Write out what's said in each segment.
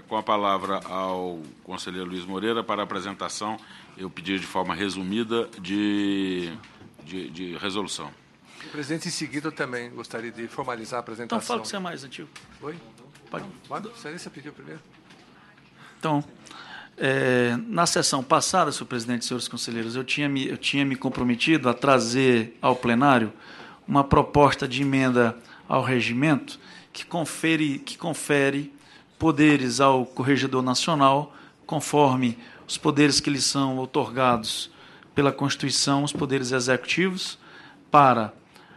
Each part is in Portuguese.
Com a palavra ao conselheiro Luiz Moreira para a apresentação, eu pedi de forma resumida de resolução. Presidente, em seguida eu também gostaria de formalizar a apresentação. Então, fala que você é mais antigo. Oi? Pode. Excelência pediu primeiro. Então, na sessão passada, senhor presidente e senhores conselheiros, eu tinha me comprometido a trazer ao plenário uma proposta de emenda ao regimento que confere poderes ao Corregedor Nacional, conforme os poderes que lhes são outorgados pela Constituição, os poderes executivos, para...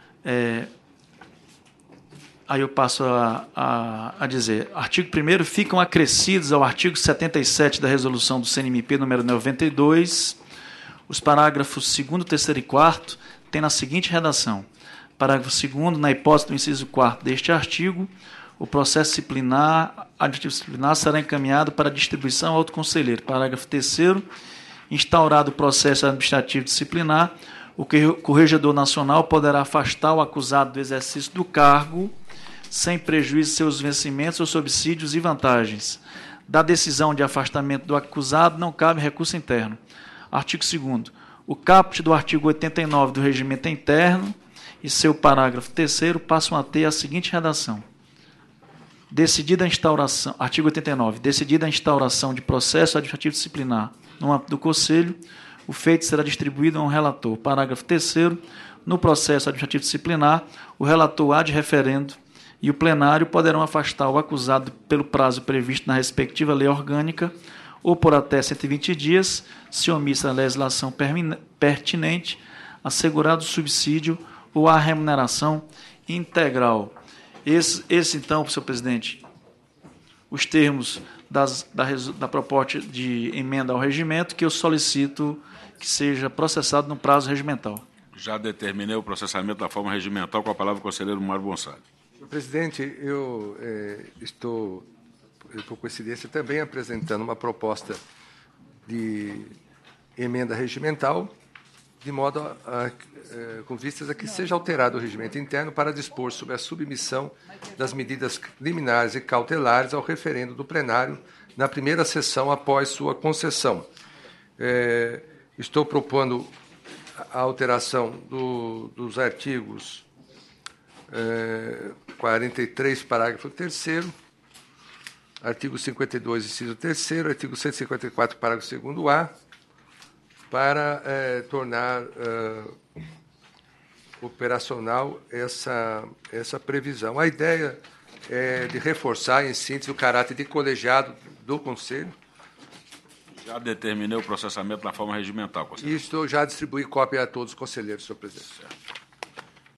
Aí eu passo a dizer, artigo 1º, ficam acrescidos ao artigo 77 da resolução do CNMP número 92, os parágrafos 2º, 3º e 4º, tem na seguinte redação. Parágrafo 2º, na hipótese do inciso 4º deste artigo, o processo disciplinar, administrativo disciplinar, será encaminhado para distribuição ao outro conselheiro. Parágrafo 3º, instaurado o processo administrativo disciplinar, o Corregedor Nacional poderá afastar o acusado do exercício do cargo sem prejuízo de seus vencimentos ou subsídios e vantagens. Da decisão de afastamento do acusado não cabe recurso interno. Artigo 2º. O caput do artigo 89 do Regimento Interno e seu parágrafo 3º passam a ter a seguinte redação. Decidida a instauração, artigo 89, decidida a instauração de processo administrativo disciplinar no âmbito do Conselho, o feito será distribuído a um relator. Parágrafo 3º, no processo administrativo disciplinar, o relator ad referendo e o plenário poderão afastar o acusado pelo prazo previsto na respectiva lei orgânica ou por até 120 dias, se omissa a legislação pertinente, assegurado o subsídio ou a remuneração integral. Esse então, senhor presidente, os termos da proposta de emenda ao regimento que eu solicito que seja processado no prazo regimental. Já determinei o processamento da forma regimental, com a palavra o conselheiro Mário Gonçalves. Senhor presidente, eu estou, por coincidência, também apresentando uma proposta de emenda regimental, de modo com vistas a que seja alterado o regimento interno para dispor sobre a submissão das medidas liminares e cautelares ao referendo do plenário na primeira sessão após sua concessão. Estou propondo a alteração dos artigos 43, parágrafo 3º, artigo 52, inciso 3º, artigo 154, parágrafo 2º-A, para tornar operacional essa previsão. A ideia é de reforçar, em síntese, o caráter de colegiado do Conselho. Já determinei o processamento da forma regimental, conselheiro. E estou já distribuí cópia a todos os conselheiros, senhor presidente. Certo.